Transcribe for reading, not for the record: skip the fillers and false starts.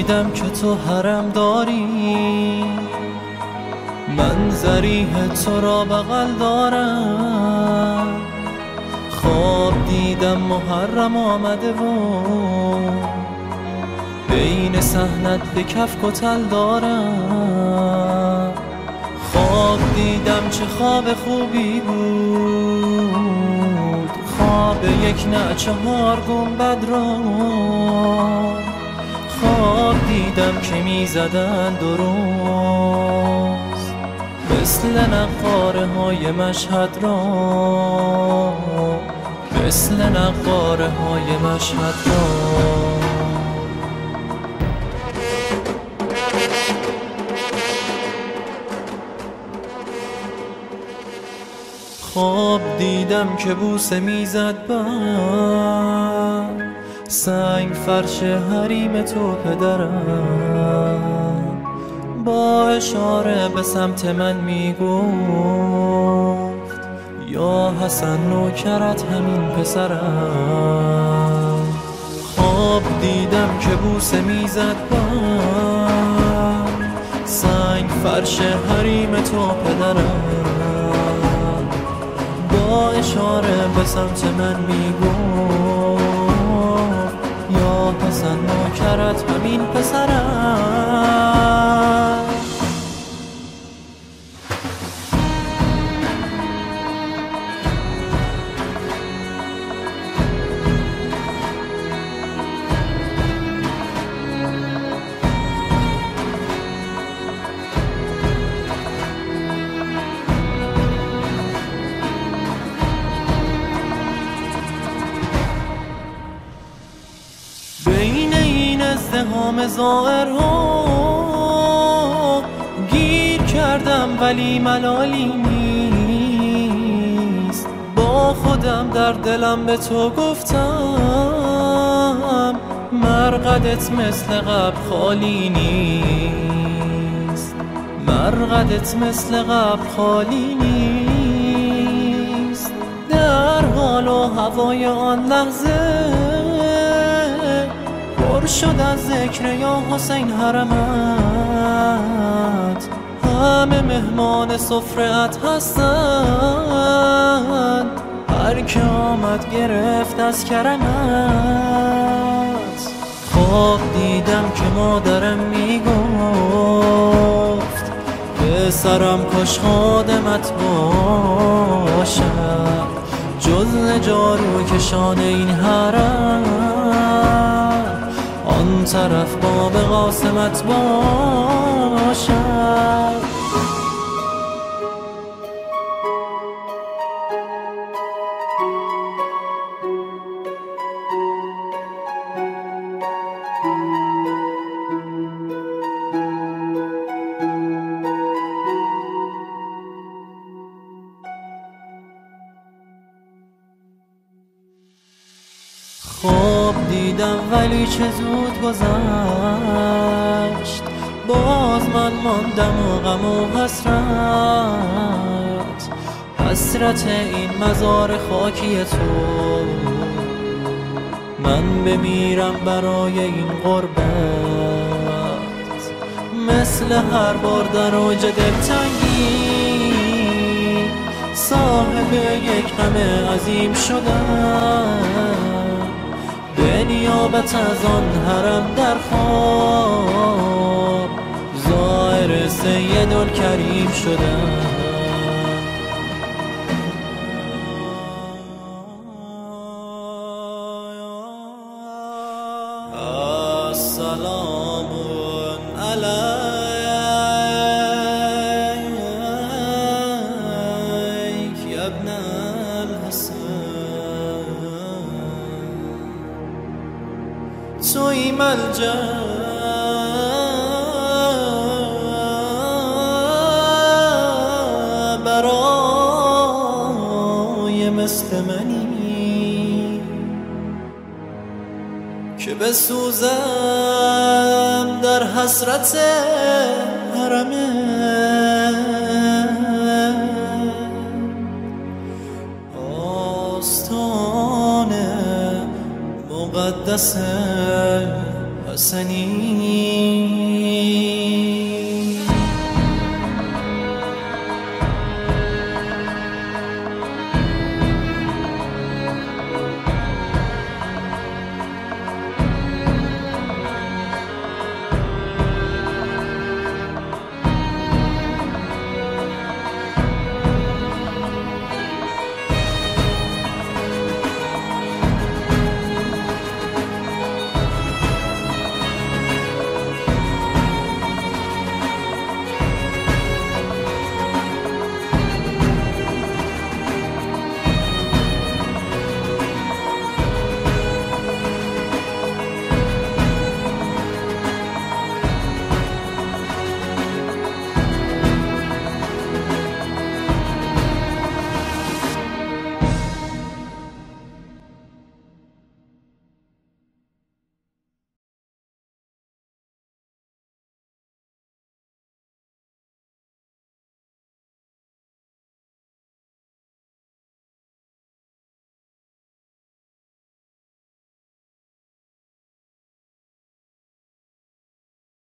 دیدم که تو حرم داری، من ذریح تو را بغل دارم. خواب دیدم محرم آمده و بین صحنت به کف کتل دارم. خواب دیدم چه خواب خوبی بود، خواب یک نه 4 گنبد را. خواب دیدم که می زدن درست مثل نقاره های مشهد را، مثل نقاره های مشهد را. خواب دیدم که بوسه میزد بر سنگ فرش حریم تو پدرم، با اشاره به سمت من میگفت یا حسن نوکرت همین پسرم. خواب دیدم که بوسه میزد بر سنگ فرش حریم تو پدرم، با اشاره به سمت من میگفت یا حسن نوکرت همین پسرم. بین این ازدحام زائرها گیر کردم ولی ملالی نیست. با خودم در دلم به تو گفتم مرقدت مثل قبل خالی نیست، مرقدت مثل قبل خالی نیست. در حال و هوای آن لحظه پر شد از ذکر یا حسین حرمت، همه مهمان سفره‌ات هستند، هر که آمد گرفت از کرمت. خواب دیدم که مادرم میگفت پسرم کاش خادمت باشم، جز جارو کشان این حرم آن طرف باب قاسمت باشد. خواب دیدم ولی چه زود گذشت، باز من ماندم و غم و حسرت، حسرت این مزار خاکی تو. من بمیرم برای این غربت، مثل هر بار در اوج دلتنگی صاحب یک غم عظیم شدم، به نیابت از آن حرم در خواب زائر سیدالکریم شدم. السلام علیک یا ابن الحسن، توی ملجأ برای مثل منی که بسوزم در حسرت حرمه. آستان مقدس رأسني